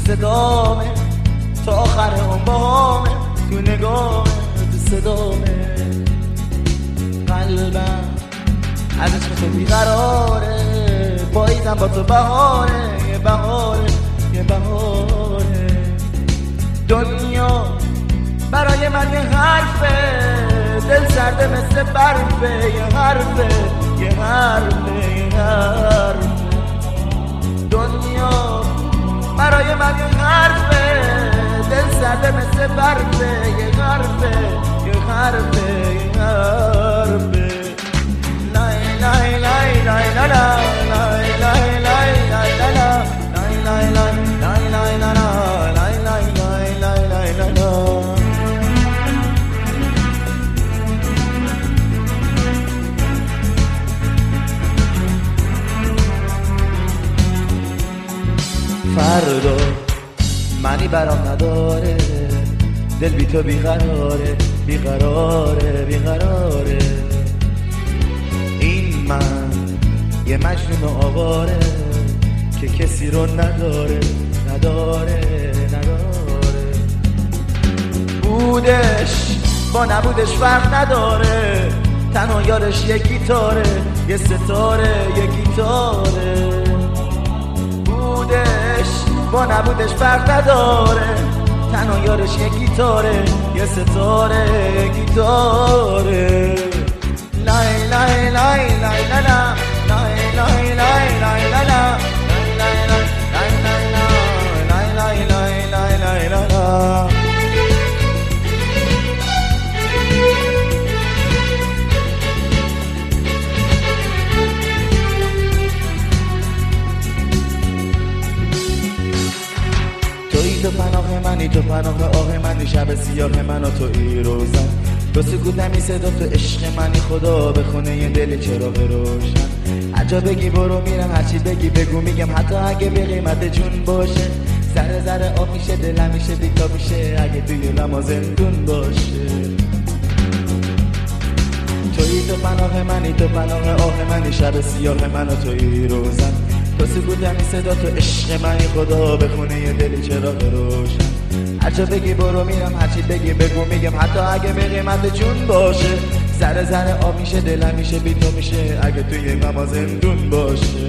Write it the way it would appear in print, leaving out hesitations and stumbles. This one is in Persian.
صدامه تا آخر اون باهامه، تو نگامه تو صدامه. قلبم از عشق تو بیقراره، پاییزم با تو بهاره، یه بهاره یه بهاره. دنیا برای من یه حرفه، دل سرده مثل برفه، یه حرفه یه حرفه یه حرفه. دنیا برای من یه حرفه، دل سرده مثل برفه، یه حرفه یه حرفه یه حرفه. لای لای لای لای لای لای لای لای لای لای لای لای لای لای لای لای لای لای. فردا منی برام نداره، دل بی تو بیقراره بیقراره بیقراره. این من یه مجنون آواره که کسی رو نداره نداره نداره. بودش با نبودش فرق نداره، تنها یارش یه گیتاره، یه ستاره یه گیتاره. بودش با نبودش فرق نداره، تنها یارش یه گیتاره، یه ستاره یه گیتاره. لای لای لای لای لای لای لای لای لای لای لای لای لای. تو پناه منی، تو پناه آه منی، شب سیاه من و تو ای روزن. تو سکوت نمی صدا، تو عشق منی، خدا بخونه یه دل چراغ روشن. هرجا بگی برو میرم، هرچی بگی بگو میگم، حتی اگه به قیمت جون باشه. ذره ذره آب میشه دلم میشه بیتا میشه، اگه توی لما زندون باشه. توی تو پناه منی، تو پناه آه منی، شب سیاه من و تو ای روزن. تو سکوت همی صدا، تو عشق منی، خدا بخونه یه دلی چراغ روشن. هرچه بگی برو میرم، هرچی بگی بگو میگم، حتی اگه به قیمت جون باشه. ذره ذره آب میشه دلم میشه بی تو میشه، اگه توی غم زندون باشه.